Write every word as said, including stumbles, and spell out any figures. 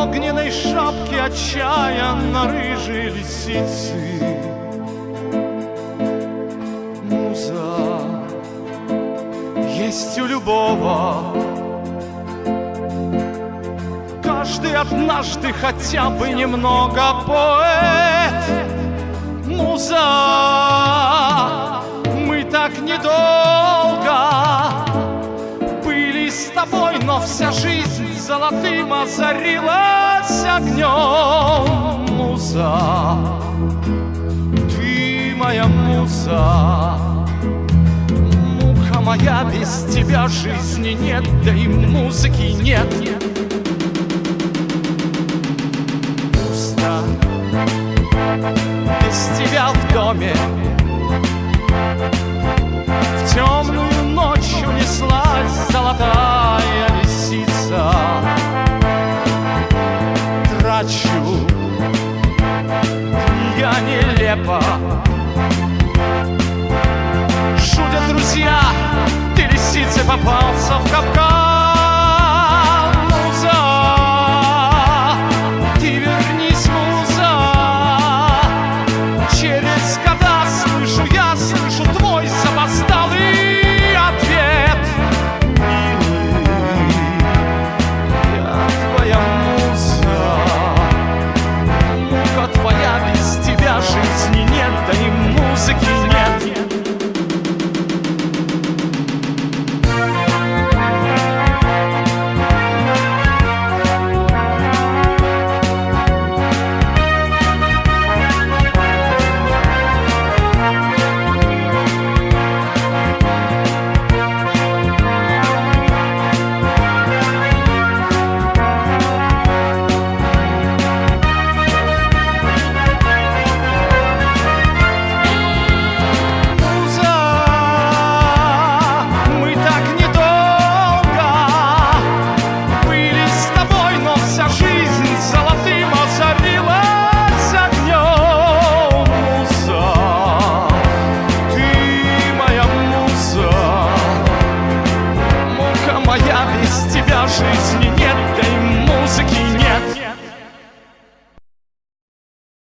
огненной шапке отчаянно рыжей лисицы. Муза есть у любого, каждый однажды хотя бы немного поэт. Муза, мы так недолго были с тобой, но вся жизнь золотым озарилась огнем. Муза, ты моя муза, муха моя, без тебя жизни нет, да и музыки нет. Пусто без тебя в доме, в темную ночь унеслась золотая лисица. Трачу я нелепо, шутят друзья, ты, лисица, попался в капкан.